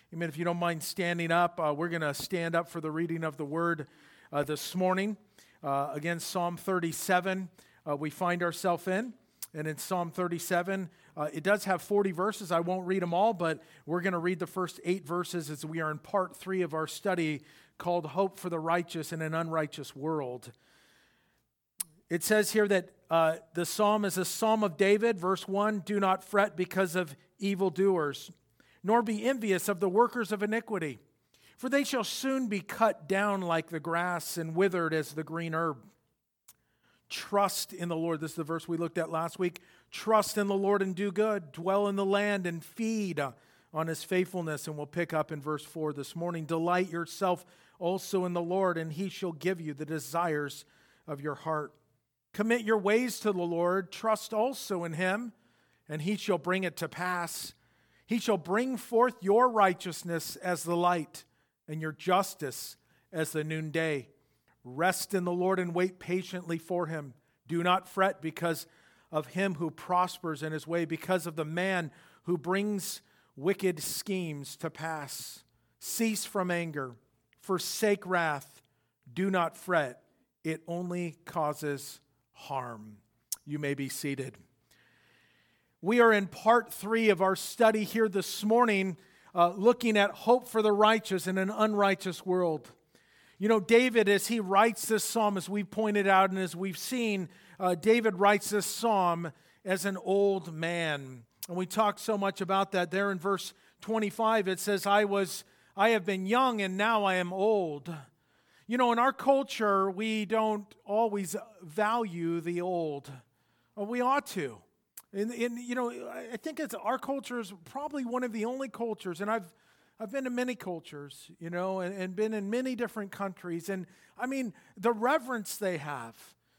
Amen. If you don't mind standing up, we're going to stand up for the reading of the Word this morning. Again, Psalm 37, we find ourselves in. And in Psalm 37, it does have 40 verses. I won't read them all, but we're going to read the first 8 verses as we are in part 3 of our study called Hope for the Righteous in an Unrighteous World. It says here that the psalm is a psalm of David. Verse 1, do not fret because of evildoers, nor be envious of the workers of iniquity, for they shall soon be cut down like the grass and withered as the green herb. Trust in the Lord. This is the verse we looked at last week. Trust in the Lord and do good. Dwell in the land and feed on His faithfulness. And we'll pick up in verse 4 this morning. Delight yourself also in the Lord, and He shall give you the desires of your heart. Commit your ways to the Lord. Trust also in Him, and He shall bring it to pass. He shall bring forth your righteousness as the light, and your justice as the noonday. Rest in the Lord and wait patiently for Him. Do not fret because of him who prospers in his way, because of the man who brings wicked schemes to pass. Cease from anger. Forsake wrath. Do not fret. It only causes harm. You may be seated. We are in part 3 of our study here this morning, looking at hope for the righteous in an unrighteous world. You know, David, as he writes this psalm, as we've pointed out and as we've seen, David writes this psalm as an old man. And we talked so much about that. There in verse 25, it says, I have been young and now I am old. You know, in our culture, we don't always value the old. We ought to. You know, I think our culture is probably one of the only cultures, and I've been to many cultures, you know, and been in many different countries, and I mean, the reverence they have.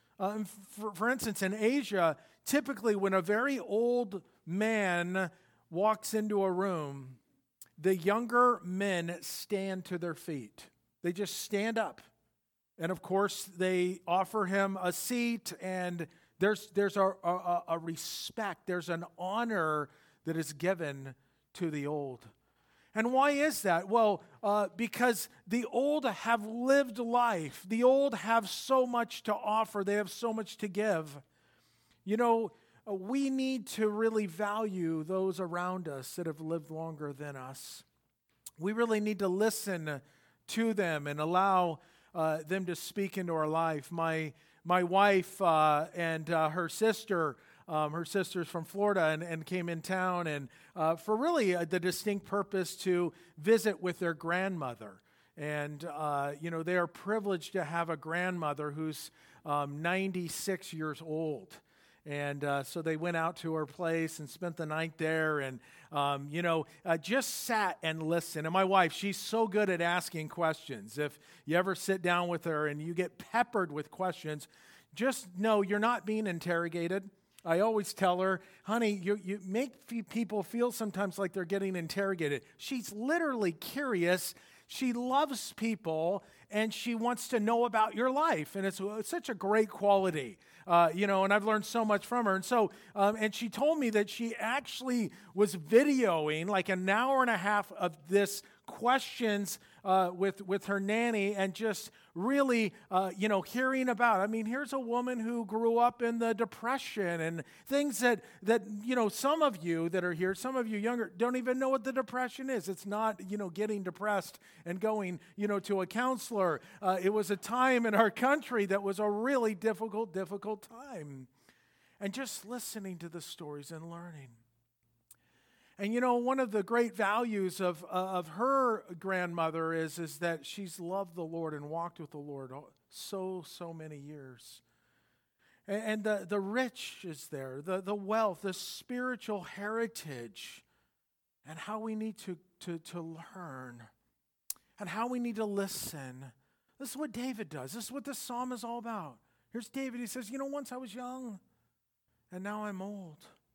For instance, in Asia, typically when a very old man walks into a room, the younger men stand to their feet. They just stand up. And of course, they offer him a seat, and there's a respect, there's an honor that is given to the old. And why is that? Well, because the old have lived life. The old have so much to offer. They have so much to give. You know, we need to really value those around us that have lived longer than us. We really need to listen to them and allow them to speak into our life. My wife and her sister's from Florida and came in town and for really the distinct purpose to visit with their grandmother. And, you know, they are privileged to have a grandmother who's 96 years old. And so they went out to her place and spent the night there and, you know, just sat and listened. And my wife, she's so good at asking questions. If you ever sit down with her and you get peppered with questions, just know you're not being interrogated. I always tell her, honey, you make people feel sometimes like they're getting interrogated. She's literally curious. She loves people, and she wants to know about your life. And it's such a great quality, you know, and I've learned so much from her. And so, and she told me that she actually was videoing like an hour and a half of this questions with her nanny and just really, you know, hearing about. I mean, here's a woman who grew up in the Depression and things that you know, some of you that are here, some of you younger, don't even know what the Depression is. It's not, you know, getting depressed and going, you know, to a counselor. It was a time in our country that was a really difficult time. And just listening to the stories and learning. And you know, one of the great values of her grandmother is that she's loved the Lord and walked with the Lord so many years. And the rich is there, the wealth, the spiritual heritage, and how we need to learn, and how we need to listen. This is what David does. This is what this psalm is all about. Here's David. He says, you know, once I was young, and now I'm old.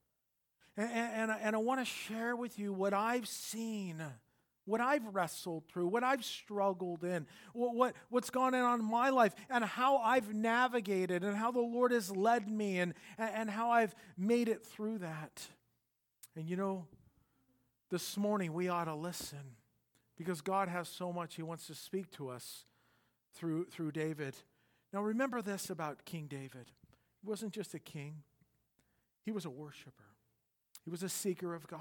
And I want to share with you what I've seen, what I've wrestled through, what I've struggled in, what's gone on in my life, and how I've navigated, and how the Lord has led me, and how I've made it through that. And you know, this morning we ought to listen. because God has so much He wants to speak to us through David. Now remember this about King David. He wasn't just a king. He was a worshiper. He was a seeker of God.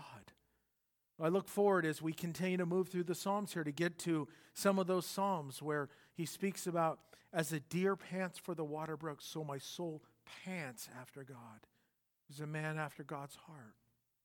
I look forward as we continue to move through the Psalms here to get to some of those Psalms where he speaks about, as a deer pants for the water brook, so my soul pants after God. He's a man after God's heart.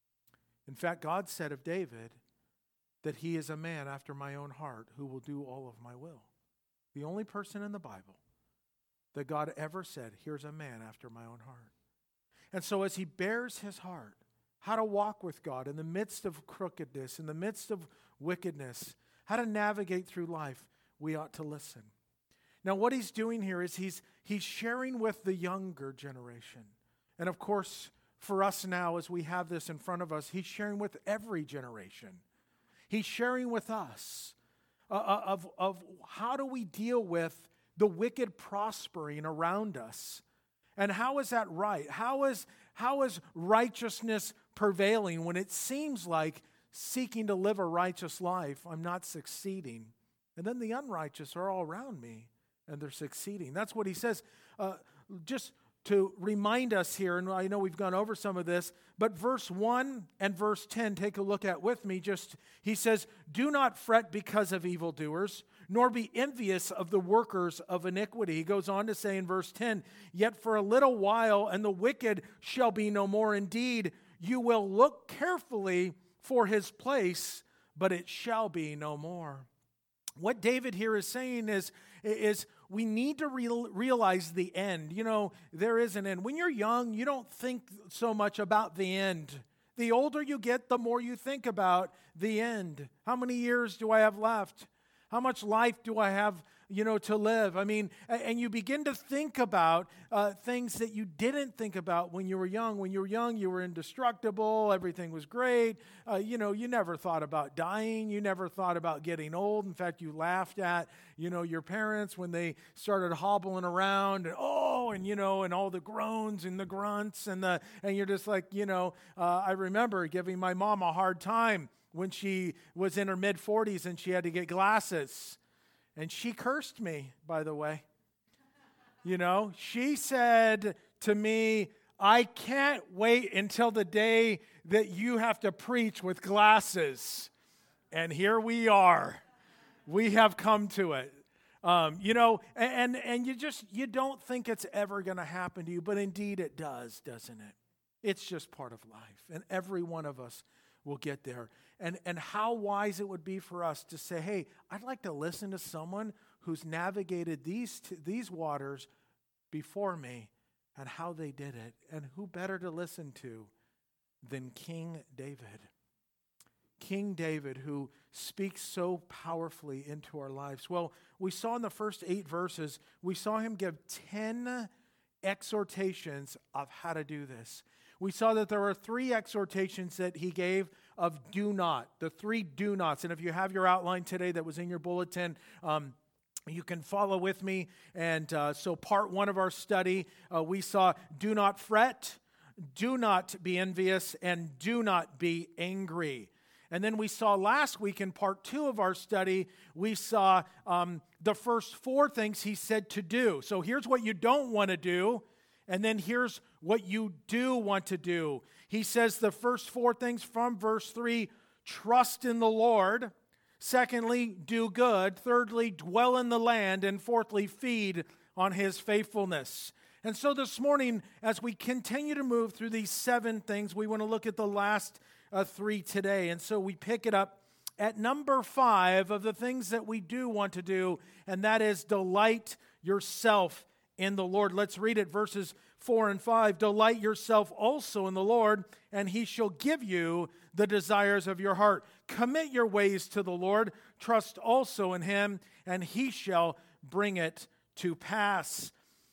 In fact, God said of David that he is a man after my own heart who will do all of my will. The only person in the Bible that God ever said, here's a man after my own heart. And so as he bears his heart, how to walk with God in the midst of crookedness, in the midst of wickedness, how to navigate through life, we ought to listen. Now what he's doing here is he's sharing with the younger generation. And of course, for us now, as we have this in front of us, he's sharing with every generation. He's sharing with us of how do we deal with the wicked prospering around us. And how is that right? How is righteousness prevailing when it seems like seeking to live a righteous life, I'm not succeeding? And then the unrighteous are all around me and they're succeeding. That's what he says. Just to remind us here, and I know we've gone over some of this, but verse 1 and verse 10, take a look at with me. He says, do not fret because of evildoers, nor be envious of the workers of iniquity. He goes on to say in verse 10, yet for a little while, and the wicked shall be no more. Indeed, you will look carefully for his place, but it shall be no more. What David here is saying is we need to realize the end. You know, there is an end. When you're young, you don't think so much about the end. The older you get, the more you think about the end. How many years do I have left? How much life do I have, to live? I mean, and you begin to think about things that you didn't think about when you were young. When you were young, you were indestructible. Everything was great. You never thought about dying. You never thought about getting old. In fact, you laughed at, your parents when they started hobbling around and all the groans and the grunts and you're just like, I remember giving my mom a hard time when she was in her mid-40s and she had to get glasses. And she cursed me, by the way. She said to me, I can't wait until the day that you have to preach with glasses. And here we are. We have come to it. And you don't think it's ever going to happen to you, but indeed it does, doesn't it? It's just part of life. And every one of us will get there. And how wise it would be for us to say, hey, I'd like to listen to someone who's navigated these waters before me and how they did it. And who better to listen to than King David? King David, who speaks so powerfully into our lives. Well, we saw in the first 8 verses, we saw him give 10 exhortations of how to do this. We saw that there were 3 exhortations that he gave of do not, the 3 do nots. And if you have your outline today that was in your bulletin, you can follow with me. And so part 1 of our study, we saw do not fret, do not be envious, and do not be angry. And then we saw last week in part 2 of our study, we saw the first 4 things he said to do. So here's what you don't want to do. And then here's what you do want to do. He says the first 4 things from verse 3, trust in the Lord. Secondly, do good. Thirdly, dwell in the land. And fourthly, feed on his faithfulness. And so this morning, as we continue to move through these 7 things, we want to look at the last 3 today. And so we pick it up at number 5 of the things that we do want to do, and that is delight yourself in the Lord. Let's read it, verses 4 and 5. Delight yourself also in the Lord, and he shall give you the desires of your heart. Commit your ways to the Lord. Trust also in him, and he shall bring it to pass.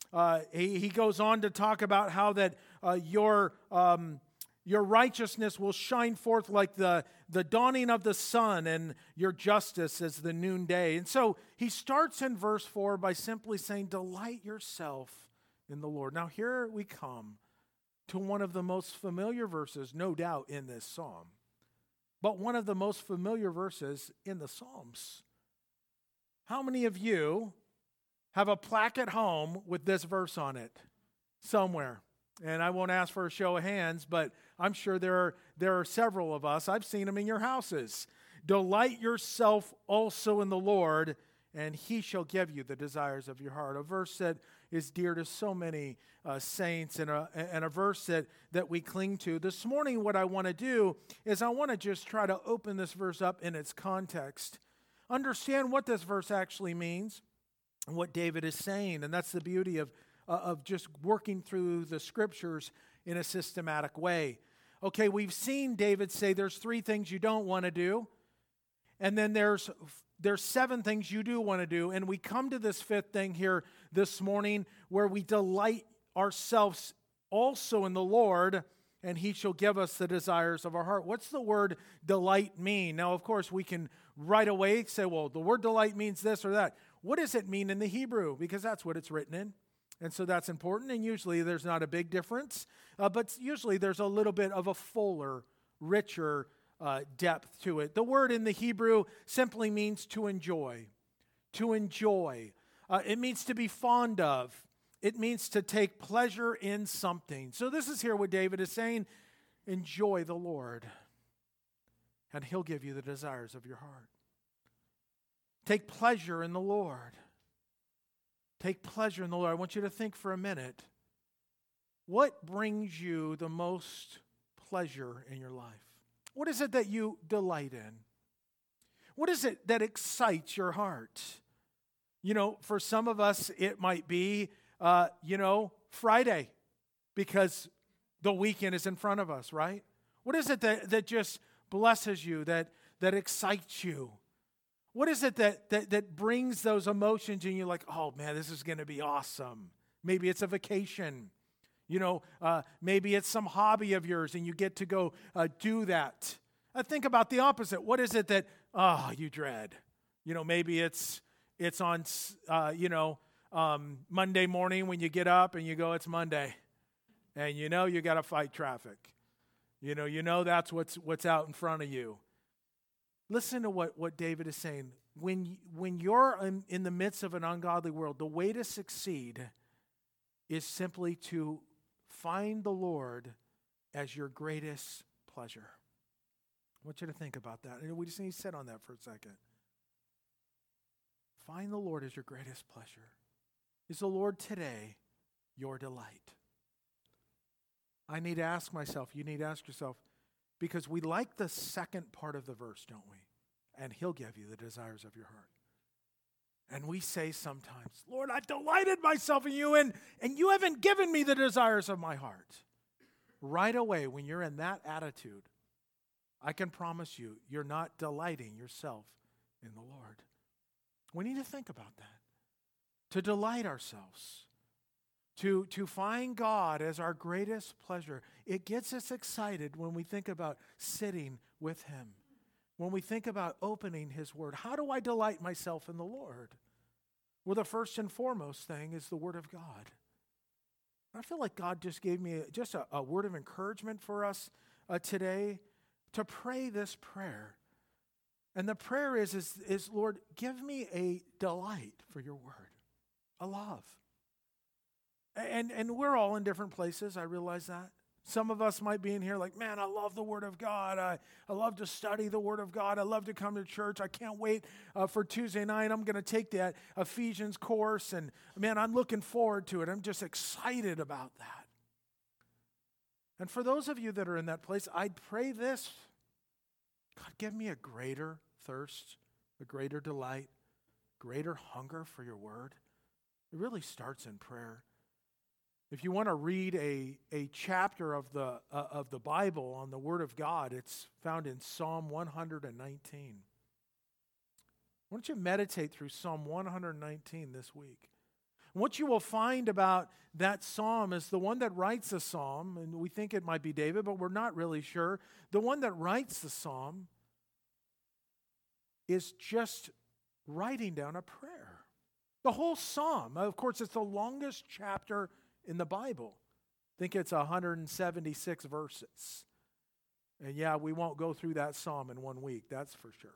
He goes on to talk about how that your righteousness will shine forth like the dawning of the sun, and your justice as the noonday. And so he starts in verse 4 by simply saying, delight yourself in the Lord. Now here we come to one of the most familiar verses, no doubt, in this psalm. but one of the most familiar verses in the Psalms. How many of you have a plaque at home with this verse on it somewhere? And I won't ask for a show of hands, but I'm sure there are several of us. I've seen them in your houses. Delight yourself also in the Lord, and He shall give you the desires of your heart. A verse that is dear to so many saints, and a verse that we cling to. This morning, what I want to do is I want to just try to open this verse up in its context. Understand what this verse actually means and what David is saying. And that's the beauty of just working through the scriptures in a systematic way. Okay, we've seen David say there's 3 things you don't want to do. And then there's 7 things you do want to do. And we come to this 5th thing here this morning where we delight ourselves also in the Lord, and He shall give us the desires of our heart. What's the word delight mean? Now, of course, we can right away say, well, the word delight means this or that. What does it mean in the Hebrew? Because that's what it's written in. And so that's important. And usually there's not a big difference. But usually there's a little bit of a fuller, richer depth to it. The word in the Hebrew simply means to enjoy. To enjoy. It means to be fond of. It means to take pleasure in something. So this is here what David is saying. Enjoy the Lord, and He'll give you the desires of your heart. Take pleasure in the Lord. Take pleasure in the Lord. I want you to think for a minute. What brings you the most pleasure in your life? What is it that you delight in? What is it that excites your heart? You know, for some of us, it might be, Friday, because the weekend is in front of us, right? What is it that just blesses you, that excites you? What is it that brings those emotions in you like, oh man, this is going to be awesome? Maybe it's a vacation. Maybe it's some hobby of yours and you get to go do that. Think about the opposite. What is it that, you dread? Maybe it's on, Monday morning when you get up and you go, it's Monday. And you got to fight traffic. That's what's out in front of you. Listen to what David is saying. When you're in the midst of an ungodly world, the way to succeed is simply to find the Lord as your greatest pleasure. I want you to think about that. And we just need to sit on that for a second. Find the Lord as your greatest pleasure. Is the Lord today your delight? I need to ask myself, you need to ask yourself, because we like the second part of the verse, don't we? And He'll give you the desires of your heart. And we say sometimes, Lord, I've delighted myself in you, and you haven't given me the desires of my heart. Right away, when you're in that attitude, I can promise you, you're not delighting yourself in the Lord. We need to think about that. To delight ourselves. To find God as our greatest pleasure. It gets us excited when we think about sitting with Him. When we think about opening His Word. How do I delight myself in the Lord? Well, the first and foremost thing is the Word of God. I feel like God just gave me just a word of encouragement for us today to pray this prayer. And the prayer is Lord, give me a delight for your Word, a love. And we're all in different places, I realize that. Some of us might be in here like, man, I love the Word of God. I love to study the Word of God. I love to come to church. I can't wait for Tuesday night. I'm going to take that Ephesians course. And man, I'm looking forward to it. I'm just excited about that. And for those of you that are in that place, I'd pray this. God, give me a greater thirst, a greater delight, greater hunger for your Word. It really starts in prayer. If you want to read a chapter of the Bible on the Word of God, it's found in Psalm 119. Why don't you meditate through Psalm 119 this week? What you will find about that psalm is the one that writes the psalm, and we think it might be David, but we're not really sure. The one that writes the psalm is just writing down a prayer. The whole psalm, of course, it's the longest chapter in the Bible. I think it's 176 verses. And yeah, we won't go through that psalm in 1 week, that's for sure.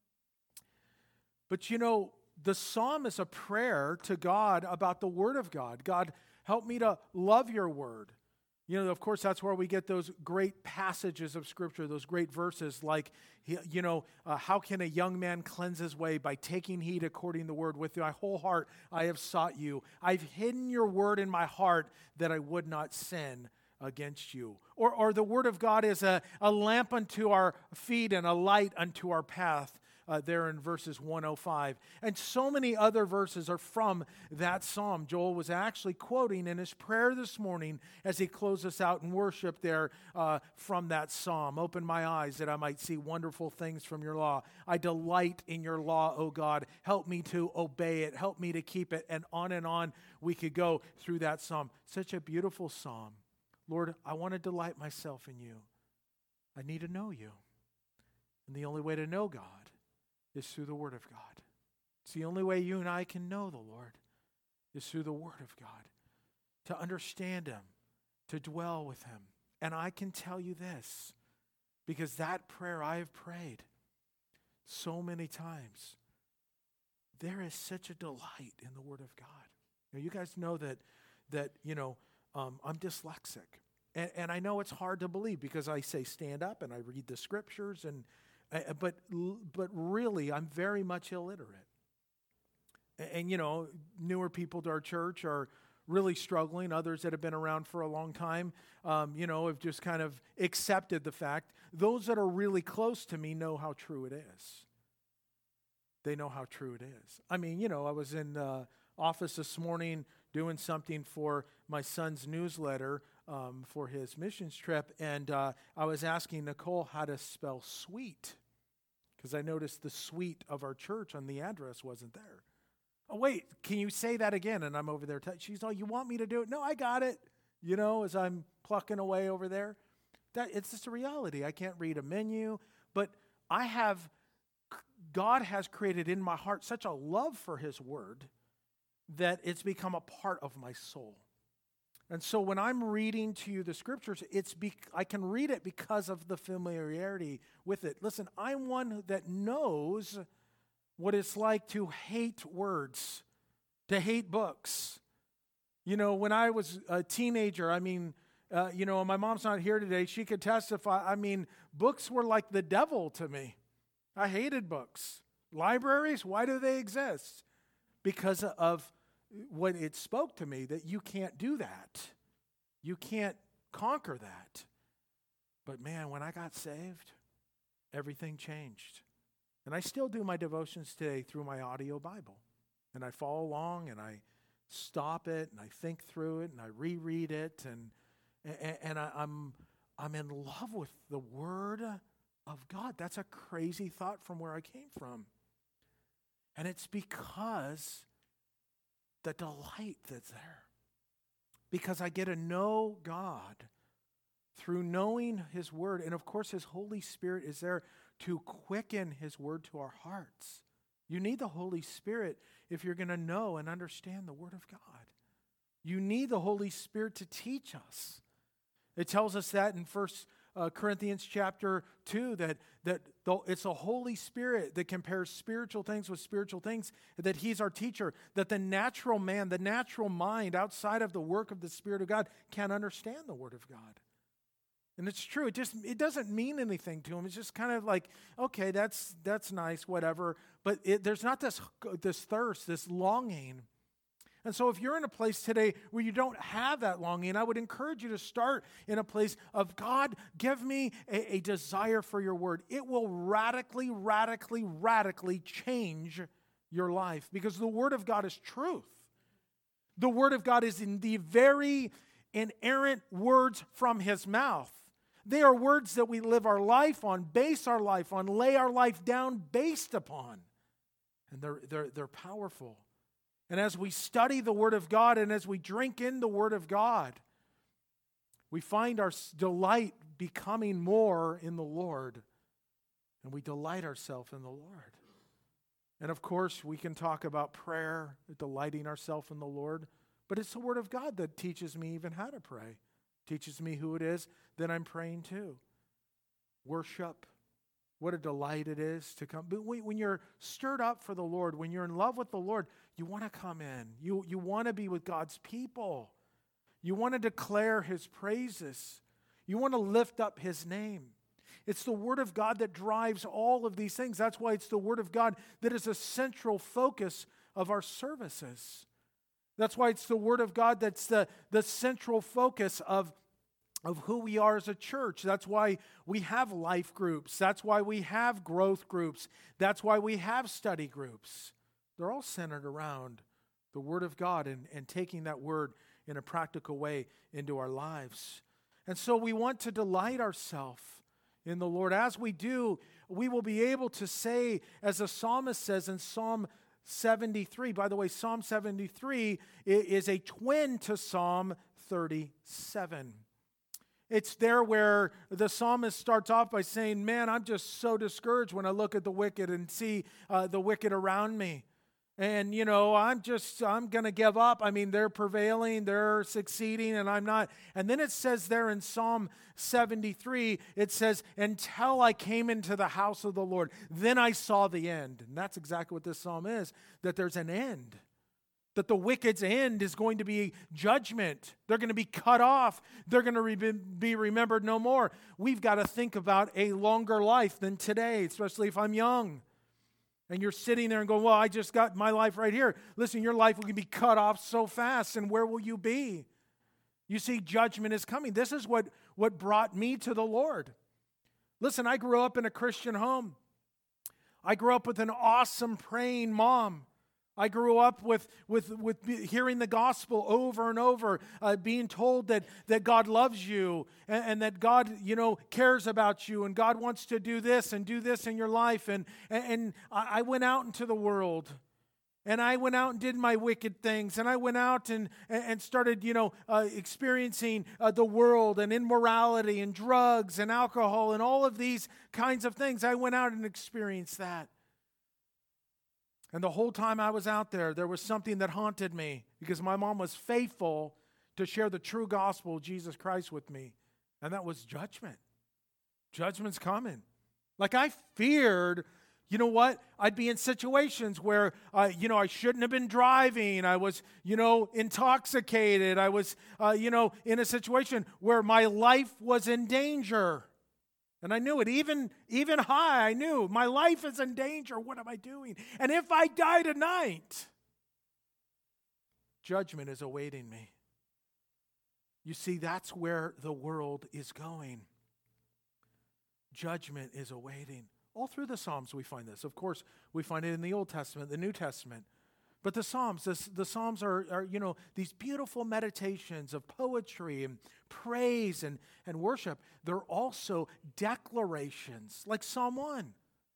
But the psalm is a prayer to God about the Word of God. God, help me to love your Word. Of course, that's where we get those great passages of Scripture, those great verses like, how can a young man cleanse his way? By taking heed according to the Word. With my whole heart I have sought you. I've hidden your Word in my heart that I would not sin against you. Or the Word of God is a lamp unto our feet and a light unto our path. There in verses 105. And so many other verses are from that psalm. Joel was actually quoting in his prayer this morning as he closed us out in worship there from that psalm. Open my eyes that I might see wonderful things from your law. I delight in your law, O God. Help me to obey it. Help me to keep it. And on we could go through that psalm. Such a beautiful psalm. Lord, I want to delight myself in you. I need to know you. And the only way to know God is through the Word of God. It's the only way you and I can know the Lord is through the Word of God, to understand Him, to dwell with Him. And I can tell you this, because that prayer I have prayed so many times, there is such a delight in the Word of God. Now, you guys know that I'm dyslexic. And I know it's hard to believe because I say stand up and I read the Scriptures but really, I'm very much illiterate. And newer people to our church are really struggling. Others that have been around for a long time, have just kind of accepted the fact. Those that are really close to me know how true it is. They know how true it is. I was in the office this morning doing something for my son's newsletter for his missions trip, and I was asking Nicole how to spell sweet, because I noticed the suite of our church on the address wasn't there. Oh, wait, can you say that again? And I'm over there. She's you want me to do it? No, I got it, as I'm plucking away over there. It's just a reality. I can't read a menu, but God has created in my heart such a love for His Word that it's become a part of my soul. And so when I'm reading to you the Scriptures, I can read it because of the familiarity with it. Listen, I'm one that knows what it's like to hate words, to hate books. When I was a teenager, my mom's not here today, she could testify. Books were like the devil to me. I hated books. Libraries, why do they exist? Because of what it spoke to me, that you can't do that. You can't conquer that. But man, when I got saved, everything changed. And I still do my devotions today through my audio Bible. And I follow along and I stop it and I think through it and I reread it and I'm in love with the Word of God. That's a crazy thought from where I came from. And it's because the delight that's there. Because I get to know God through knowing His Word. And of course, His Holy Spirit is there to quicken His Word to our hearts. You need the Holy Spirit if you're going to know and understand the Word of God. You need the Holy Spirit to teach us. It tells us that in 1 Corinthians chapter 2, that it's the Holy Spirit that compares spiritual things with spiritual things, that He's our teacher, that the natural man, the natural mind outside of the work of the Spirit of God can't understand the Word of God. And it's true. It doesn't mean anything to him. It's just kind of like, okay, that's nice, whatever. But there's not this thirst, this longing. And so if you're in a place today where you don't have that longing, I would encourage you to start in a place of, God, give me a desire for your Word. It will radically, radically, radically change your life, because the Word of God is truth. The Word of God is in the very inerrant words from His mouth. They are words that we live our life on, base our life on, lay our life down based upon. And they're powerful. And as we study the Word of God and as we drink in the Word of God, we find our delight becoming more in the Lord. And we delight ourselves in the Lord. And of course, we can talk about prayer, delighting ourselves in the Lord. But it's the Word of God that teaches me even how to pray. Teaches me who it is that I'm praying to. worship. What a delight it is to come. But when you're stirred up for the Lord, when you're in love with the Lord, you want to come in. You want to be with God's people. You want to declare His praises. You want to lift up His name. It's the Word of God that drives all of these things. That's why it's the Word of God that is a central focus of our services. That's why it's the Word of God that's the central focus of who we are as a church. That's why we have life groups. That's why we have growth groups. That's why we have study groups. They're all centered around the Word of God and taking that Word in a practical way into our lives. And so we want to delight ourselves in the Lord. As we do, we will be able to say, as the psalmist says in Psalm 73, by the way, Psalm 73 is a twin to Psalm 37. It's there where the psalmist starts off by saying, man, I'm just so discouraged when I look at the wicked and see the wicked around me. And, I'm going to give up. I mean, they're prevailing, they're succeeding, and I'm not. And then it says there in Psalm 73, it says, until I came into the house of the Lord, then I saw the end. And that's exactly what this psalm is, that there's an end. That the wicked's end is going to be judgment. They're going to be cut off. They're going to be remembered no more. We've got to think about a longer life than today, especially if I'm young. And you're sitting there and going, well, I just got my life right here. Listen, your life will be cut off so fast, and where will you be? You see, judgment is coming. This is what brought me to the Lord. Listen, I grew up in a Christian home. I grew up with an awesome praying mom. I grew up with hearing the gospel over and over, being told that God loves you and that God, cares about you and God wants to do this in your life. And I went out into the world and I went out and did my wicked things. And I went out and started, experiencing the world and immorality and drugs and alcohol and all of these kinds of things. I went out and experienced that. And the whole time I was out there was something that haunted me because my mom was faithful to share the true gospel of Jesus Christ with me. And that was judgment. Judgment's coming. Like I feared, I'd be in situations where, I shouldn't have been driving. I was, intoxicated. I was, in a situation where my life was in danger. And I knew it, even high, I knew my life is in danger. What am I doing? And if I die tonight, judgment is awaiting me. You see, that's where the world is going. Judgment is awaiting. All through the Psalms we find this. Of course, we find it in the Old Testament, the New Testament. But the Psalms are these beautiful meditations of poetry and praise and worship. They're also declarations, like Psalm 1.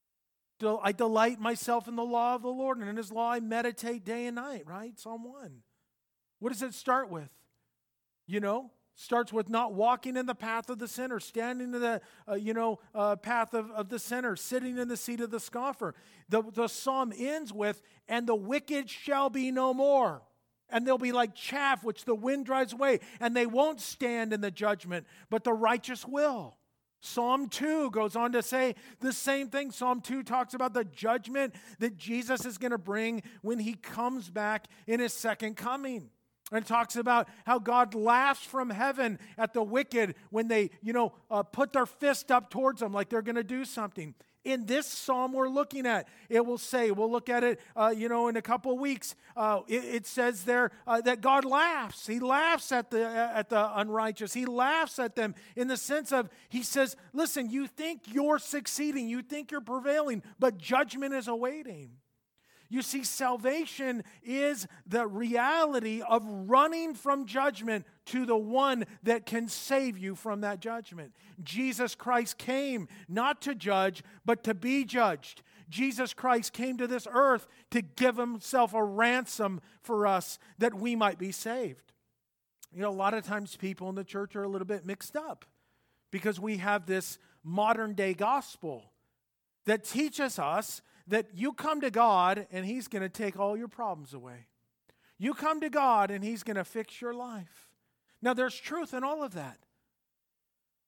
I delight myself in the law of the Lord, and in His law I meditate day and night, right? Psalm 1. What does it start with? Starts with not walking in the path of the sinner, standing in the path of the sinner, sitting in the seat of the scoffer. The psalm ends with, and the wicked shall be no more. And they'll be like chaff which the wind drives away, and they won't stand in the judgment, but the righteous will. Psalm 2 goes on to say the same thing. Psalm 2 talks about the judgment that Jesus is going to bring when He comes back in His second coming. And it talks about how God laughs from heaven at the wicked when they, put their fist up towards them like they're going to do something. In this psalm we're looking at, it will say, we'll look at it, in a couple of weeks. It says there that God laughs. He laughs at the unrighteous. He laughs at them in the sense of, He says, listen, you think you're succeeding, you think you're prevailing, but judgment is awaiting. You see, salvation is the reality of running from judgment to the one that can save you from that judgment. Jesus Christ came not to judge, but to be judged. Jesus Christ came to this earth to give Himself a ransom for us that we might be saved. A lot of times people in the church are a little bit mixed up because we have this modern day gospel that teaches us that you come to God and He's going to take all your problems away. You come to God and He's going to fix your life. Now there's truth in all of that.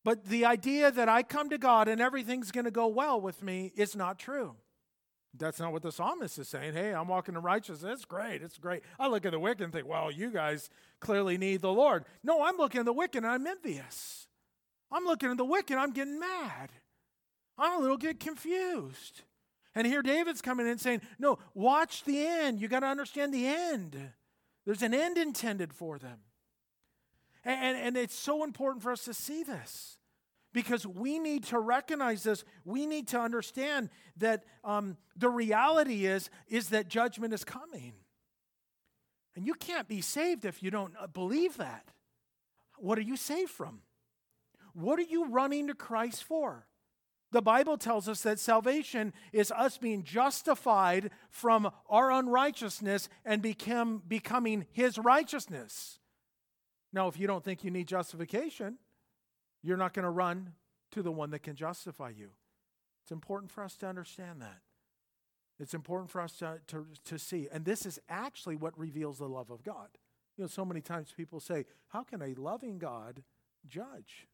But the idea that I come to God and everything's going to go well with me is not true. That's not what the psalmist is saying. Hey, I'm walking in righteousness. It's great. It's great. I look at the wicked and think, well, you guys clearly need the Lord. No, I'm looking at the wicked and I'm envious. I'm looking at the wicked, I'm getting mad. I'm a little get confused. And here David's coming in and saying, no, watch the end. You got to understand the end. There's an end intended for them. And it's so important for us to see this, because we need to recognize this. We need to understand that the reality is that judgment is coming. And you can't be saved if you don't believe that. What are you saved from? What are you running to Christ for? The Bible tells us that salvation is us being justified from our unrighteousness and becoming His righteousness. Now, if you don't think you need justification, you're not going to run to the one that can justify you. It's important for us to understand that. It's important for us to see. And this is actually what reveals the love of God. You know, so many times people say, how can a loving God judge?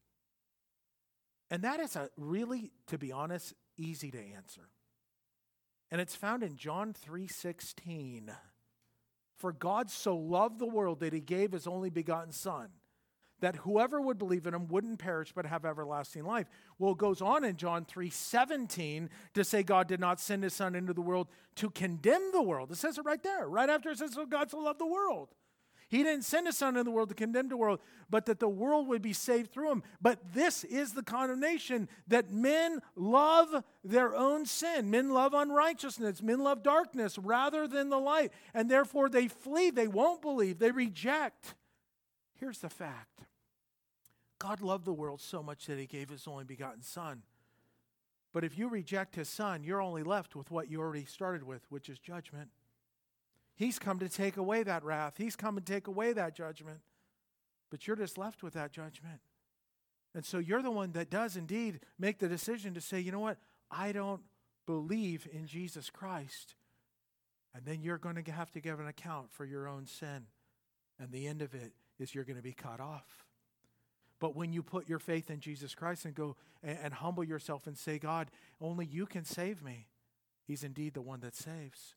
And that is a really, to be honest, easy to answer. And it's found in John 3:16. For God so loved the world that He gave His only begotten Son, that whoever would believe in Him wouldn't perish but have everlasting life. Well, it goes on in John 3:17 to say God did not send His Son into the world to condemn the world. It says it right there. Right after it says, so God so loved the world. He didn't send His Son into the world to condemn the world, but that the world would be saved through Him. But this is the condemnation, that men love their own sin. Men love unrighteousness. Men love darkness rather than the light. And therefore they flee. They won't believe. They reject. Here's the fact. God loved the world so much that He gave His only begotten Son. But if you reject His Son, you're only left with what you already started with, which is judgment. He's come to take away that wrath. He's come to take away that judgment. But you're just left with that judgment. And so you're the one that does indeed make the decision to say, you know what? I don't believe in Jesus Christ. And then you're going to have to give an account for your own sin. And the end of it is you're going to be cut off. But when you put your faith in Jesus Christ and go and humble yourself and say, God, only you can save me, He's indeed the one that saves.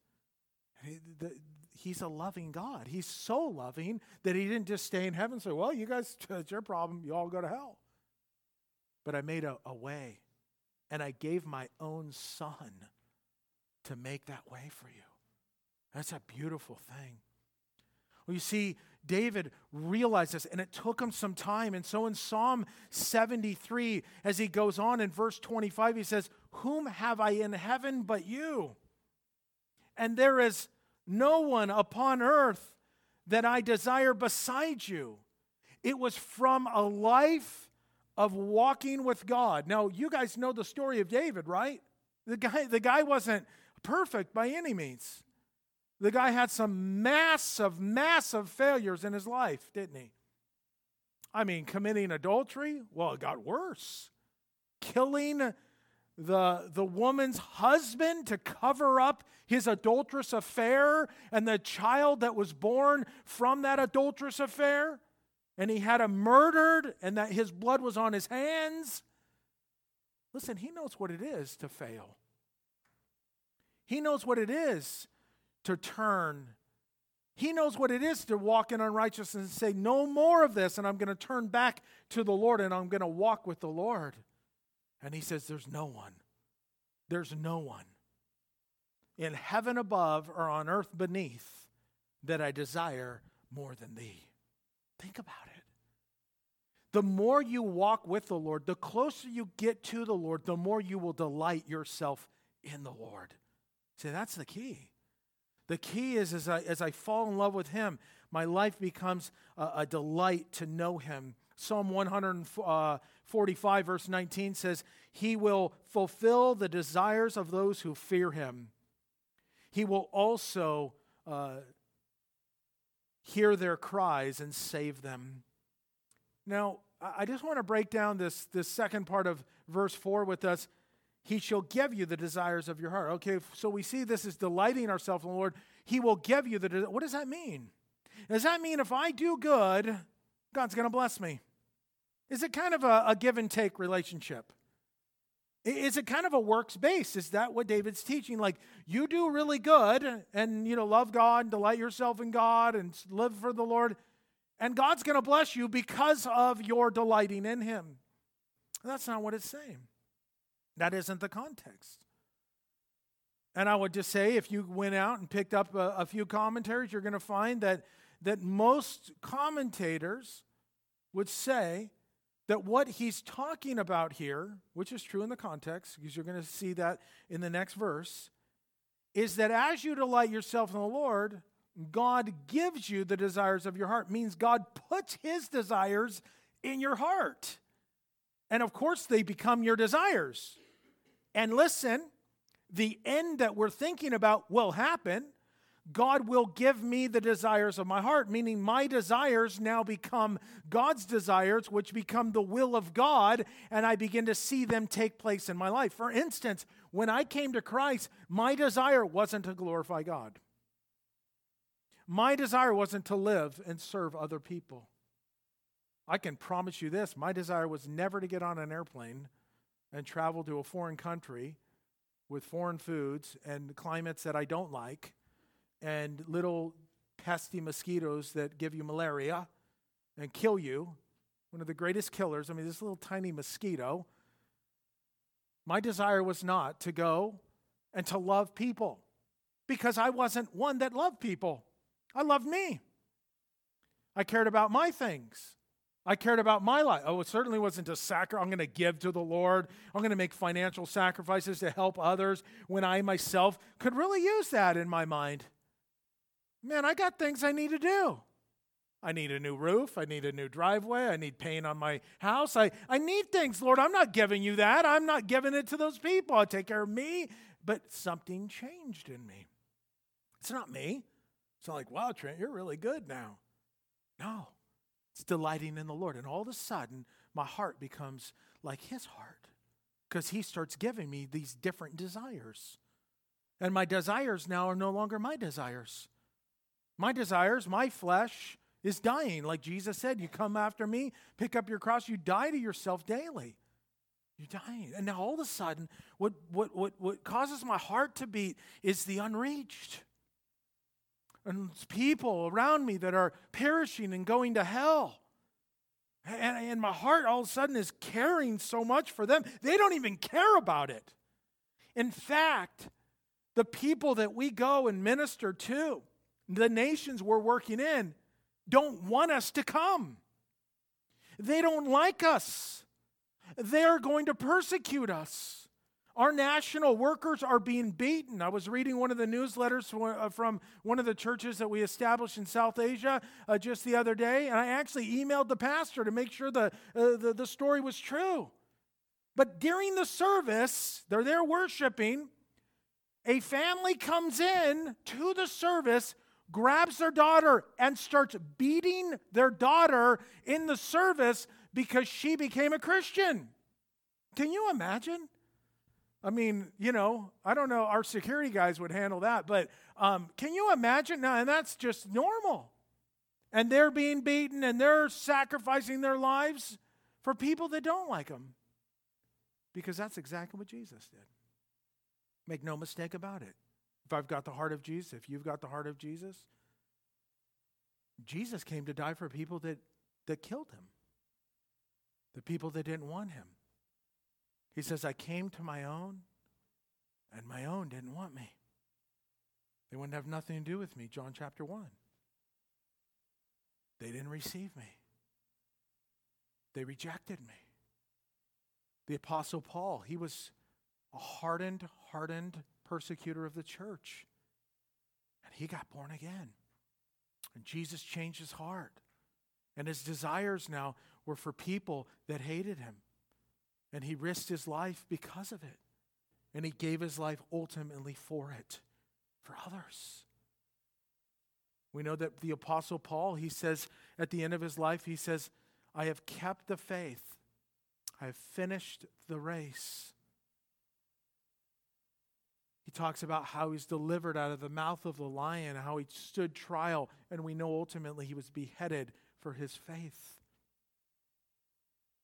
He's a loving God. He's so loving that He didn't just stay in heaven and say, well, you guys, it's your problem. You all go to hell. But I made a way, and I gave my own Son to make that way for you. That's a beautiful thing. Well, you see, David realized this, and it took him some time. And so in Psalm 73, as he goes on in verse 25, he says, whom have I in heaven but you? And there is no one upon earth that I desire beside you. It was from a life of walking with God. Now, you guys know the story of David, right? The guy wasn't perfect by any means. The guy had some massive failures in his life, didn't he? I mean, committing adultery, well, it got worse. Killing the woman's husband to cover up his adulterous affair and the child that was born from that adulterous affair. And he had him murdered, and that his blood was on his hands. Listen, he knows what it is to fail. He knows what it is to turn. He knows what it is to walk in unrighteousness and say, no more of this, and I'm going to turn back to the Lord, and I'm going to walk with the Lord. And he says, there's no one. There's no one in heaven above or on earth beneath that I desire more than thee. Think about it. The more you walk with the Lord, the closer you get to the Lord, the more you will delight yourself in the Lord. See, that's the key. The key is as I fall in love with Him, my life becomes a delight to know Him. Psalm 145 verse 19 says, He will fulfill the desires of those who fear Him. He will also hear their cries and save them. Now, I just want to break down this second part of verse 4 with us. He shall give you the desires of your heart. Okay, so we see this is delighting ourselves in the Lord. He will give you the. What does that mean? Does that mean if I do good, God's going to bless me? Is it kind of a give and take relationship? Is it kind of a works based? Is that what David's teaching? Like, you do really good and, love God, delight yourself in God and live for the Lord, and God's going to bless you because of your delighting in Him. That's not what it's saying. That isn't the context. And I would just say, if you went out and picked up a few commentaries, you're going to find that most commentators would say that what he's talking about here, which is true in the context, because you're going to see that in the next verse, is that as you delight yourself in the Lord, God gives you the desires of your heart. Means God puts His desires in your heart. And of course, they become your desires. And listen, the end that we're thinking about will happen. God will give me the desires of my heart, meaning my desires now become God's desires, which become the will of God, and I begin to see them take place in my life. For instance, when I came to Christ, my desire wasn't to glorify God. My desire wasn't to live and serve other people. I can promise you this, my desire was never to get on an airplane and travel to a foreign country with foreign foods and climates that I don't like, and little pesky mosquitoes that give you malaria and kill you. One of the greatest killers. I mean, this little tiny mosquito. My desire was not to go and to love people, because I wasn't one that loved people. I loved me. I cared about my things. I cared about my life. Oh, it certainly wasn't to sacrifice. I'm going to give to the Lord. I'm going to make financial sacrifices to help others when I myself could really use that in my mind. Man, I got things I need to do. I need a new roof. I need a new driveway. I need paint on my house. I need things, Lord. I'm not giving you that. I'm not giving it to those people. I take care of me. But something changed in me. It's not me. It's not like, wow, Trent, you're really good now. No. It's delighting in the Lord. And all of a sudden, my heart becomes like His heart, because He starts giving me these different desires. And my desires now are no longer my desires. My desires, my flesh is dying. Like Jesus said, you come after me, pick up your cross, you die to yourself daily. You're dying. And now all of a sudden, what causes my heart to beat is the unreached. And it's people around me that are perishing and going to hell. And my heart all of a sudden is caring so much for them. They don't even care about it. In fact, the people that we go and minister to, the nations we're working in, don't want us to come. They don't like us. They're going to persecute us. Our national workers are being beaten. I was reading one of the newsletters from one of the churches that we established in South Asia just the other day, and I actually emailed the pastor to make sure the story was true. But during the service, they're there worshiping, a family comes in to the service, grabs their daughter, and starts beating their daughter in the service because she became a Christian. Can you imagine? I mean, I don't know, our security guys would handle that, but can you imagine? Now, and that's just normal. And they're being beaten and they're sacrificing their lives for people that don't like them. Because that's exactly what Jesus did. Make no mistake about it. If I've got the heart of Jesus, if you've got the heart of Jesus, Jesus came to die for people that killed Him. The people that didn't want Him. He says, I came to my own, and my own didn't want me. They wouldn't have nothing to do with me, John chapter 1. They didn't receive me. They rejected me. The Apostle Paul, he was a hardened persecutor of the church. And he got born again. And Jesus changed his heart. And his desires now were for people that hated him. And he risked his life because of it. And he gave his life ultimately for it, for others. We know that the Apostle Paul, he says at the end of his life, he says, I have kept the faith. I have finished the race. He talks about how he's delivered out of the mouth of the lion, how he stood trial, and we know ultimately he was beheaded for his faith.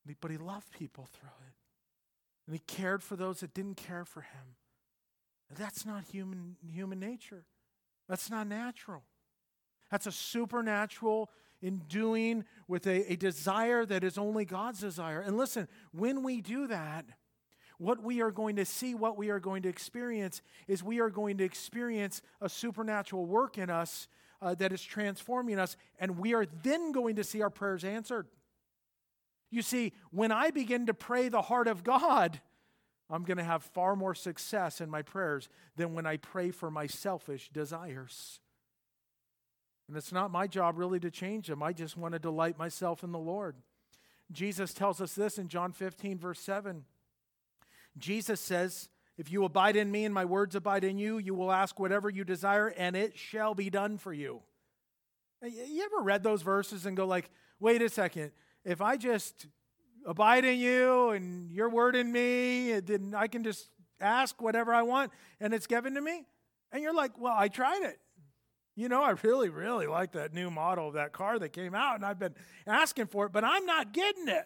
But he loved people through it. And he cared for those that didn't care for him. That's not human nature. That's not natural. That's a supernatural enduing with a desire that is only God's desire. And listen, when we do that, what we are going to see, what we are going to experience, is we are going to experience a supernatural work in us that is transforming us, and we are then going to see our prayers answered. You see, when I begin to pray the heart of God, I'm going to have far more success in my prayers than when I pray for my selfish desires. And it's not my job really to change them. I just want to delight myself in the Lord. Jesus tells us this in John 15, verse 7. Jesus says, if you abide in me and my words abide in you, you will ask whatever you desire and it shall be done for you. You ever read those verses and go like, wait a second, if I just abide in you and your word in me, then I can just ask whatever I want and it's given to me? And you're like, well, I tried it. You know, I really, really like that new model of that car that came out and I've been asking for it, but I'm not getting it.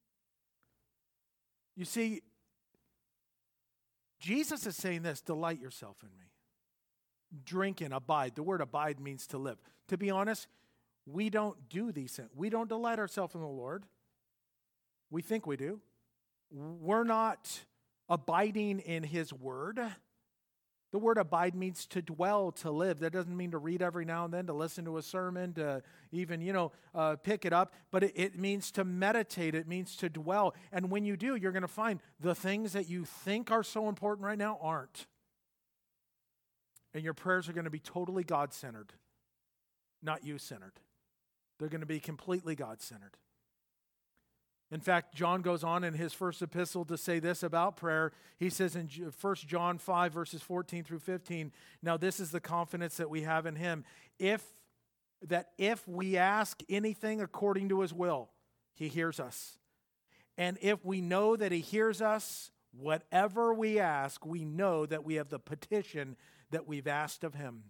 You see, Jesus is saying this, delight yourself in me. Drink and abide. The word abide means to live. To be honest, we don't do these things. We don't delight ourselves in the Lord. We think we do. We're not abiding in His word. The word abide means to dwell, to live. That doesn't mean to read every now and then, to listen to a sermon, to even, pick it up. But it means to meditate. It means to dwell. And when you do, you're going to find the things that you think are so important right now aren't. And your prayers are going to be totally God-centered, not you-centered. They're going to be completely God-centered. In fact, John goes on in his first epistle to say this about prayer. He says in 1 John 5, verses 14 through 15, now this is the confidence that we have in Him, if we ask anything according to His will, He hears us. And if we know that He hears us, whatever we ask, we know that we have the petition that we've asked of Him.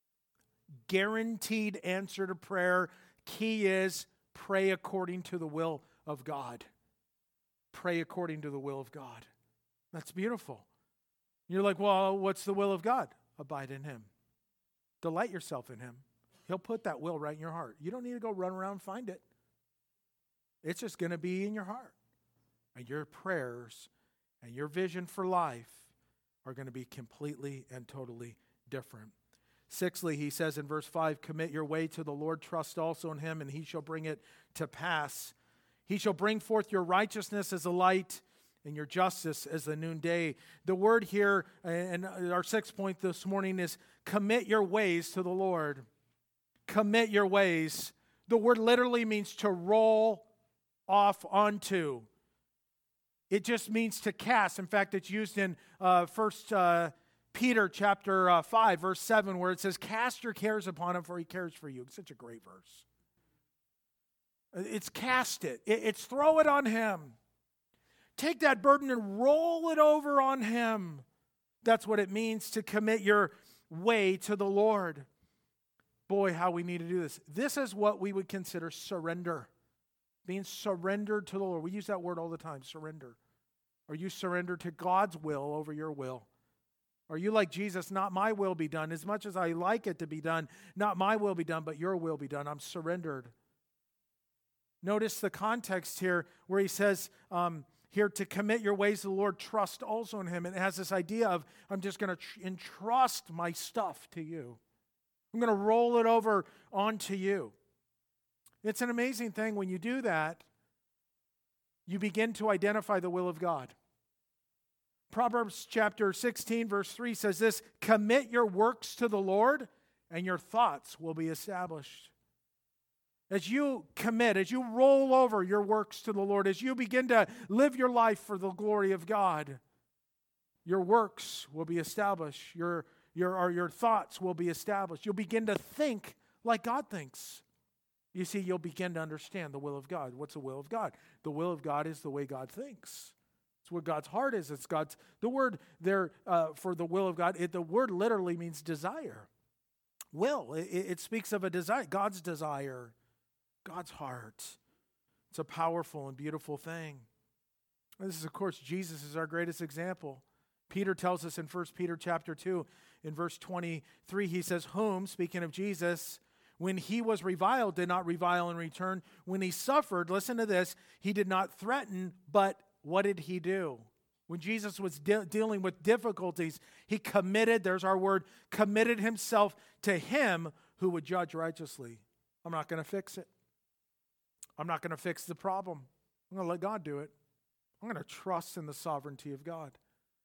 Guaranteed answer to prayer. Key is pray according to the will of God. Pray according to the will of God. That's beautiful. You're like, well, what's the will of God? Abide in Him. Delight yourself in Him. He'll put that will right in your heart. You don't need to go run around and find it. It's just going to be in your heart. And your prayers and your vision for life are going to be completely and totally different. Sixthly, he says in verse 5, commit your way to the Lord, trust also in Him, and He shall bring it to pass. He shall bring forth your righteousness as a light and your justice as the noonday. The word here, and our sixth point this morning, is commit your ways to the Lord. Commit your ways. The word literally means to roll off onto. It just means to cast. In fact, it's used in 1 Peter chapter 5, verse 7, where it says, cast your cares upon Him, for He cares for you. It's such a great verse. It's cast it. It's throw it on Him. Take that burden and roll it over on Him. That's what it means to commit your way to the Lord. Boy, how we need to do this. This is what we would consider surrender. Being surrendered to the Lord. We use that word all the time, surrender. Are you surrendered to God's will over your will? Are you like Jesus, not my will be done? As much as I like it to be done, not my will be done, but your will be done. I'm surrendered. Notice the context here where he says here to commit your ways to the Lord, trust also in Him. And it has this idea of I'm just going to entrust my stuff to you. I'm going to roll it over onto you. It's an amazing thing when you do that, you begin to identify the will of God. Proverbs chapter 16, verse 3 says this, commit your works to the Lord and your thoughts will be established. As you commit, as you roll over your works to the Lord, as you begin to live your life for the glory of God, your works will be established. Your thoughts will be established. You'll begin to think like God thinks. You see, you'll begin to understand the will of God. What's the will of God? The will of God is the way God thinks. It's what God's heart is. It's God's. The word there for the will of God, the word literally means desire. Will. It speaks of a desire. God's desire. God's heart. It's a powerful and beautiful thing. And this is, of course, Jesus is our greatest example. Peter tells us in 1 Peter chapter 2, in verse 23, he says, whom, speaking of Jesus, when he was reviled, did not revile in return. When he suffered, listen to this, he did not threaten, but what did he do? When Jesus was dealing with difficulties, he committed, there's our word, committed himself to him who would judge righteously. I'm not going to fix it. I'm not going to fix the problem. I'm going to let God do it. I'm going to trust in the sovereignty of God.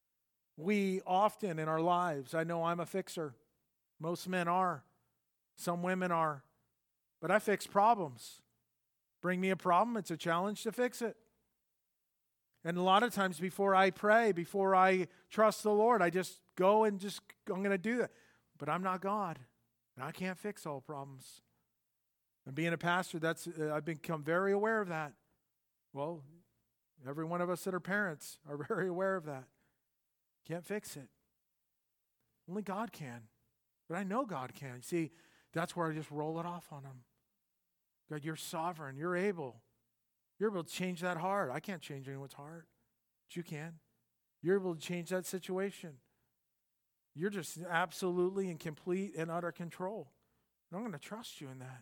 We often in our lives, I know I'm a fixer. Most men are. Some women are. But I fix problems. Bring me a problem, it's a challenge to fix it. And a lot of times before I pray, before I trust the Lord, I just go and I'm going to do that. But I'm not God, and I can't fix all problems. And being a pastor, I've become very aware of that. Well, every one of us that are parents are very aware of that. Can't fix it. Only God can. But I know God can. See, that's where I just roll it off on him. God, you're sovereign. You're able. You're able to change that heart. I can't change anyone's heart, but you can. You're able to change that situation. You're just absolutely in complete and utter control. And I'm going to trust you in that.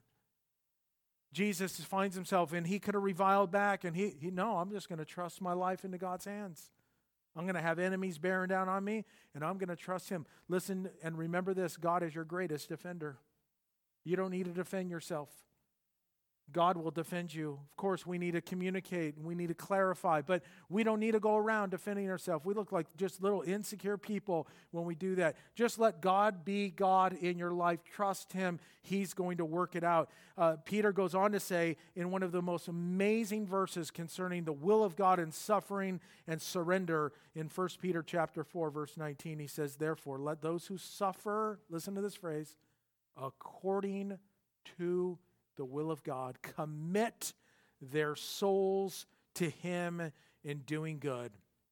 Jesus finds himself, and he could have reviled back, and no, I'm just going to trust my life into God's hands. I'm going to have enemies bearing down on me, and I'm going to trust him. Listen and remember this, God is your greatest defender. You don't need to defend yourself. God will defend you. Of course, we need to communicate, and we need to clarify, but we don't need to go around defending ourselves. We look like just little insecure people when we do that. Just let God be God in your life. Trust him. He's going to work it out. Peter goes on to say in one of the most amazing verses concerning the will of God in suffering and surrender in 1 Peter chapter 4, verse 19, he says, therefore, let those who suffer, listen to this phrase, according to the will of God, commit their souls to him in doing good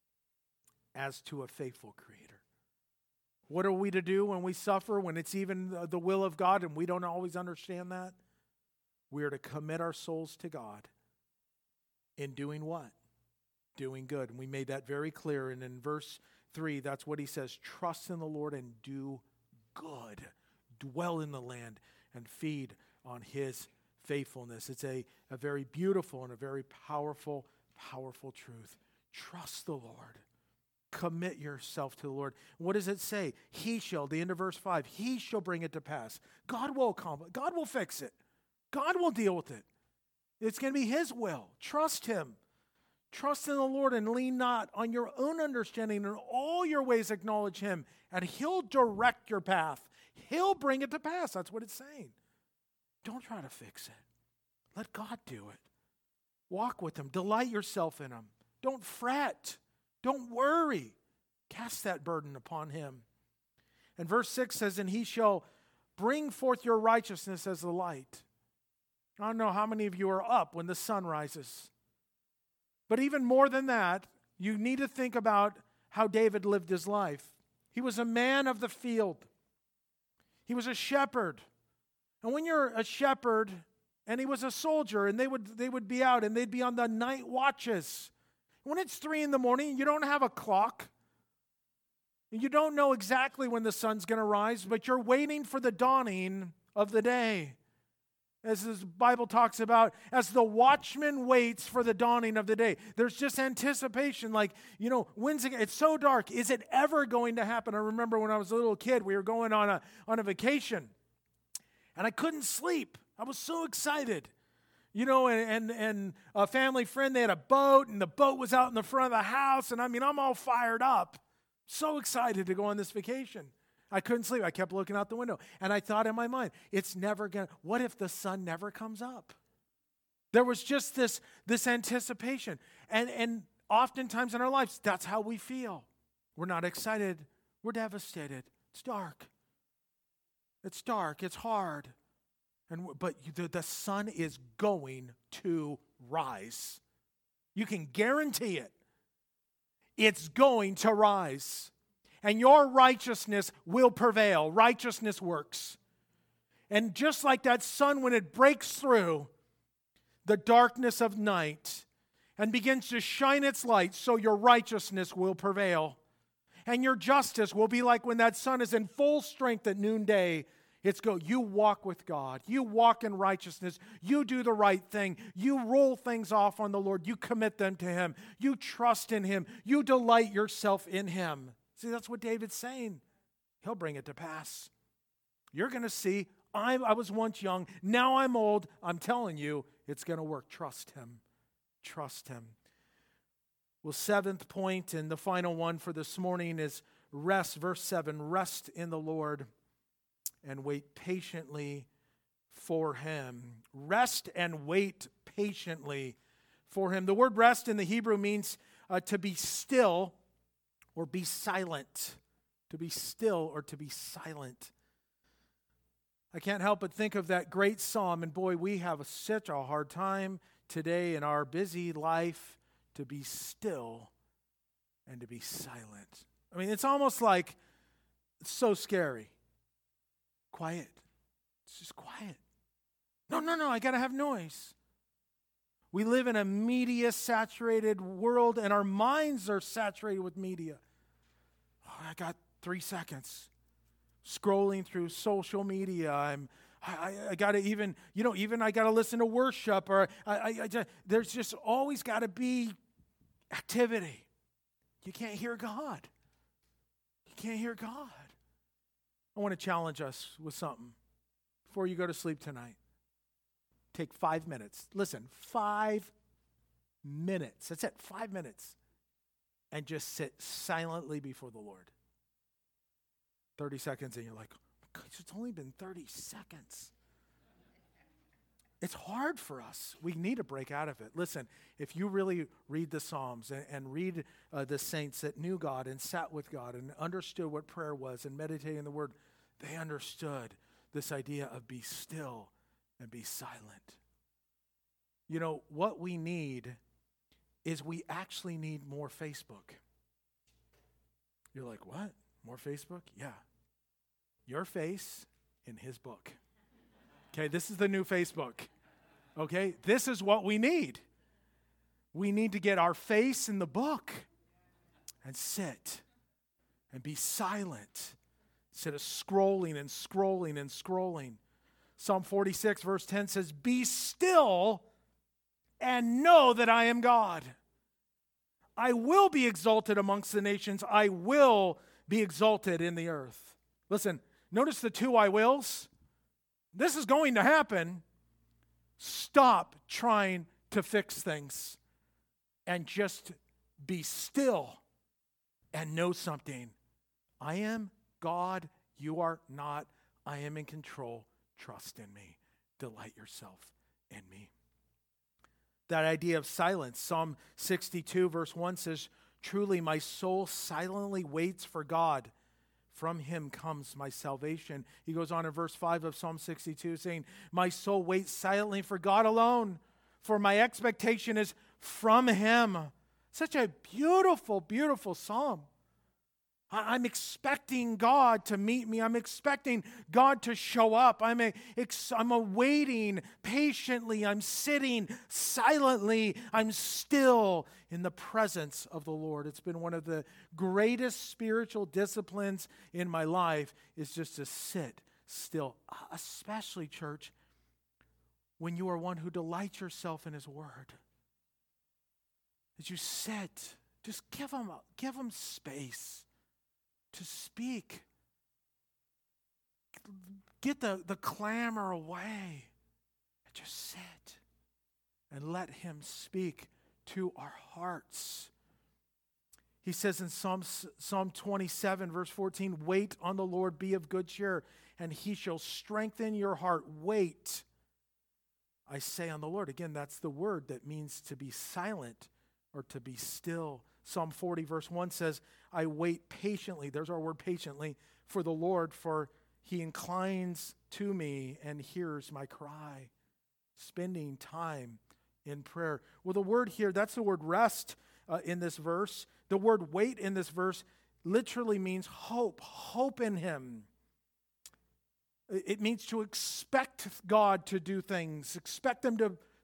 as to a faithful creator. What are we to do when we suffer, when it's even the will of God and we don't always understand that? We are to commit our souls to God in doing what? Doing good. And we made that very clear. And in verse 3, that's what he says, trust in the Lord and do good. Dwell in the land and feed on his faithfulness. It's a very beautiful and a very powerful truth. Trust the Lord. Commit yourself to the Lord. What does it say? He shall, the end of verse 5, he shall bring it to pass. God will accomplish. God will fix it. God will deal with it. It's going to be his will. Trust him. Trust in the Lord and lean not on your own understanding. In all your ways acknowledge him, and he'll direct your path. He'll bring it to pass. That's what it's saying. Don't try to fix it. Let God do it. Walk with him. Delight yourself in him. Don't fret. Don't worry. Cast that burden upon him. And verse 6 says, and he shall bring forth your righteousness as the light. I don't know how many of you are up when the sun rises. But even more than that, you need to think about how David lived his life. He was a man of the field. He was a shepherd. And when you're a shepherd, and he was a soldier, and they would be out, and they'd be on the night watches. When it's 3 a.m, you don't have a clock. You don't know exactly when the sun's going to rise, but you're waiting for the dawning of the day. As the Bible talks about, as the watchman waits for the dawning of the day. There's just anticipation, like, when's it? It's so dark. Is it ever going to happen? I remember when I was a little kid, we were going on a vacation. And I couldn't sleep. I was so excited. And a family friend, they had a boat, and the boat was out in the front of the house. And I'm all fired up. So excited to go on this vacation. I couldn't sleep. I kept looking out the window. And I thought in my mind, what if the sun never comes up? There was just this anticipation. And oftentimes in our lives, that's how we feel. We're not excited. We're devastated. It's dark. It's dark. It's hard. But the sun is going to rise. You can guarantee it. It's going to rise. And your righteousness will prevail. Righteousness works. And just like that sun, when it breaks through, the darkness of night and begins to shine its light so your righteousness will prevail. And your justice will be like when that sun is in full strength at noonday. You walk with God. You walk in righteousness. You do the right thing. You roll things off on the Lord. You commit them to Him. You trust in Him. You delight yourself in Him. See, that's what David's saying. He'll bring it to pass. You're going to see, I was once young. Now I'm old. I'm telling you, it's going to work. Trust Him. Trust Him. Well, seventh point and the final one for this morning is rest. Verse 7, rest in the Lord and wait patiently for Him. Rest and wait patiently for Him. The word rest in the Hebrew means to be still or be silent. To be still or to be silent. I can't help but think of that great psalm, and boy, we have such a hard time today in our busy life to be still and to be silent. I mean, it's almost like it's so scary. Quiet. It's just quiet. No, I got to have noise. We live in a media-saturated world, and our minds are saturated with media. Oh, I got 3 seconds. Scrolling through social media. I got to even I got to listen to worship, or there's just always got to be activity. You can't hear God. You can't hear God. I want to challenge us with something before you go to sleep tonight. Take 5 minutes. Listen, 5 minutes. That's it, 5 minutes. And just sit silently before the Lord. 30 seconds and you're like, it's only been 30 seconds. It's hard for us. We need to break out of it. Listen, if you really read the Psalms and read the saints that knew God and sat with God and understood what prayer was and meditating in the Word, they understood this idea of be still and be silent. You know, what we need is we actually need more Facebook. You're like, what? More Facebook? Yeah. Your face in His book. Okay, this is the new Facebook. Okay, this is what we need. We need to get our face in the book and sit and be silent instead of scrolling and scrolling and scrolling. Psalm 46 verse 10 says, "Be still and know that I am God. I will be exalted amongst the nations. I will be exalted in the earth." Listen, notice the 2 I wills. This is going to happen. Stop trying to fix things and just be still and know something. I am God. You are not. I am in control. Trust in me. Delight yourself in me. That idea of silence, Psalm 62 verse 1 says, "Truly my soul silently waits for God. From Him comes my salvation." He goes on in verse 5 of Psalm 62 saying, "My soul waits silently for God alone, for my expectation is from Him." Such a beautiful, beautiful psalm. I'm expecting God to meet me. I'm expecting God to show up. I'm awaiting patiently. I'm sitting silently. I'm still in the presence of the Lord. It's been one of the greatest spiritual disciplines in my life is just to sit still, especially, church, when you are one who delights yourself in His Word. As you sit, just give Him space to speak. Get the clamor away. And just sit and let Him speak to our hearts. He says in Psalm 27, verse 14, "Wait on the Lord, be of good cheer, and He shall strengthen your heart." Wait, I say, on the Lord. Again, that's the word that means to be silent or to be still. Psalm 40 verse 1 says, "I wait patiently," there's our word patiently, "for the Lord, for He inclines to me and hears my cry." Spending time in prayer. Well, the word here, that's the word rest in this verse. The word wait in this verse literally means hope. Hope in Him. It means to expect God to do things. Expect Him to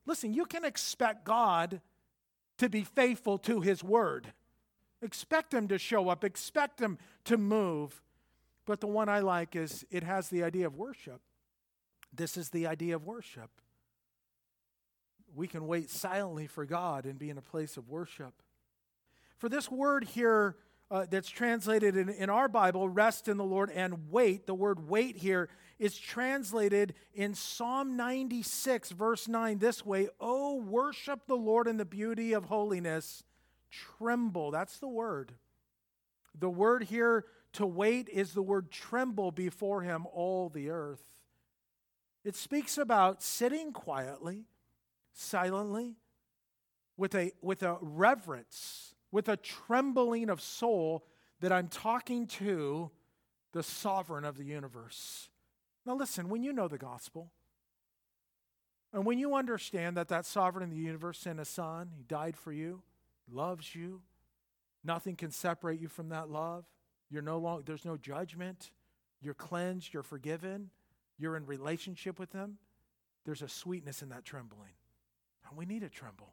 Listen, you can expect God to be faithful to his word. Expect him to show up. Expect him to move. But the one I like is it has the idea of worship. This is the idea of worship. We can wait silently for God and be in a place of worship. For this word here that's translated in our Bible, rest in the Lord and wait, the word wait here is translated in Psalm 96, verse 9 this way, "Oh, worship the Lord in the beauty of holiness, tremble." That's the word. The word here to wait is the word tremble before him, all the earth. It speaks about sitting quietly, silently, with a reverence, with a trembling of soul that I'm talking to the sovereign of the universe. Now listen, when you know the gospel, and when you understand that sovereign in the universe sent a son, he died for you, loves you, nothing can separate you from that love. There's no judgment. You're cleansed, you're forgiven, you're in relationship with him. There's a sweetness in that trembling. And we need to tremble.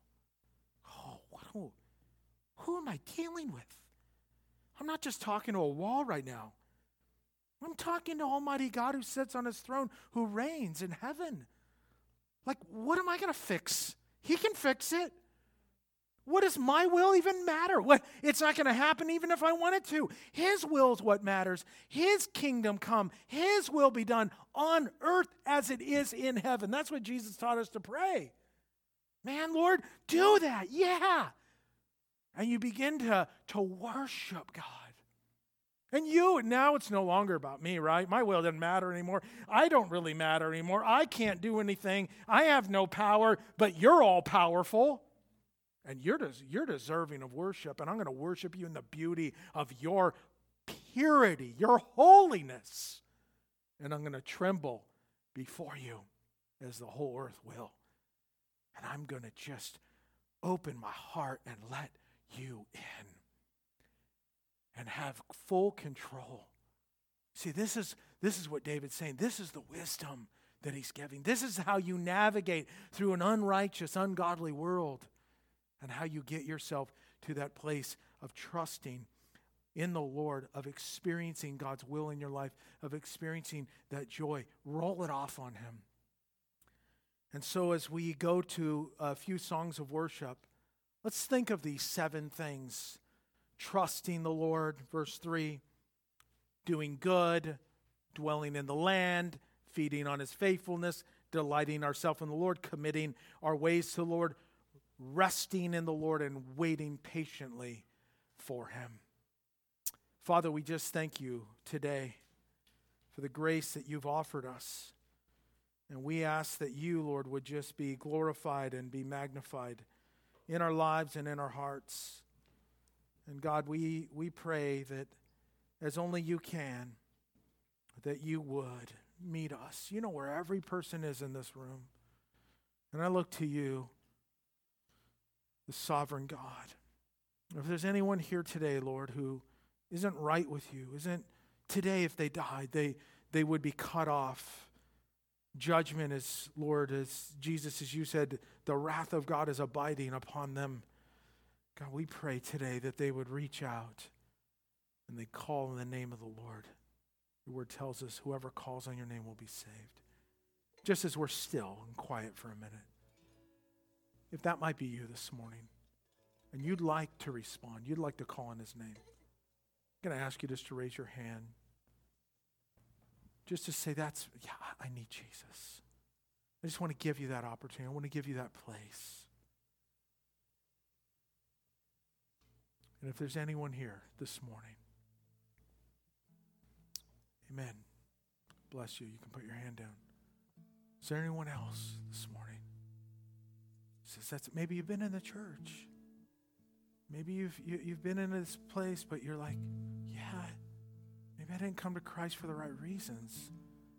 Who am I dealing with? I'm not just talking to a wall right now. I'm talking to Almighty God who sits on his throne, who reigns in heaven. Like, what am I going to fix? He can fix it. What does my will even matter? It's not going to happen even if I wanted to. His will is what matters. His kingdom come. His will be done on earth as it is in heaven. That's what Jesus taught us to pray. Man, Lord, do that. Yeah. And you begin to worship God. And now it's no longer about me, right? My will doesn't matter anymore. I don't really matter anymore. I can't do anything. I have no power, but you're all powerful. And you're deserving of worship. And I'm going to worship you in the beauty of your purity, your holiness. And I'm going to tremble before you as the whole earth will. And I'm going to just open my heart and let you in. And have full control. See, this is what David's saying. This is the wisdom that he's giving. This is how you navigate through an unrighteous, ungodly world. And how you get yourself to that place of trusting in the Lord, of experiencing God's will in your life, of experiencing that joy. Roll it off on him. And so as we go to a few songs of worship, let's think of these 7 things. Trusting the Lord, verse 3, doing good, dwelling in the land, feeding on his faithfulness, delighting ourselves in the Lord, committing our ways to the Lord, resting in the Lord and waiting patiently for him. Father, we just thank you today for the grace that you've offered us. And we ask that you, Lord, would just be glorified and be magnified in our lives and in our hearts. And God, we pray that as only you can, that you would meet us. You know where every person is in this room. And I look to you, the sovereign God. If there's anyone here today, Lord, who isn't right with you, isn't today, if they died, they would be cut off. Judgment is, Lord, as Jesus, as you said, the wrath of God is abiding upon them. God, we pray today that they would reach out and they call in the name of the Lord. Your word tells us whoever calls on your name will be saved. Just as we're still and quiet for a minute. If that might be you this morning, and you'd like to respond, you'd like to call on his name, I'm going to ask you just to raise your hand. Just to say, I need Jesus. I just want to give you that opportunity. I want to give you that place. And if there's anyone here this morning, amen. Bless you. You can put your hand down. Is there anyone else this morning? Says maybe you've been in the church. Maybe you've been in this place, but you're like, maybe I didn't come to Christ for the right reasons.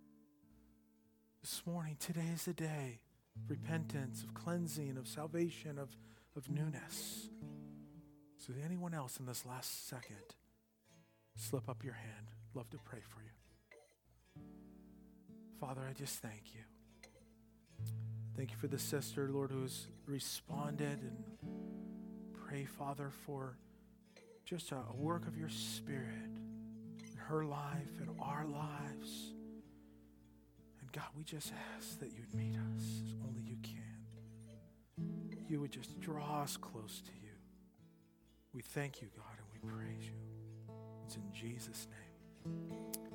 This morning, today is the day of repentance, of cleansing, of salvation, of newness. So anyone else in this last second, slip up your hand. Love to pray for you. Father, I just thank you Thank you for the sister, Lord, who has responded, and pray, Father, for just a work of your Spirit in her life and our lives. And God, we just ask that you'd meet us as only you can. You would just draw us close to you. We thank you, God, and we praise you. It's in Jesus' name.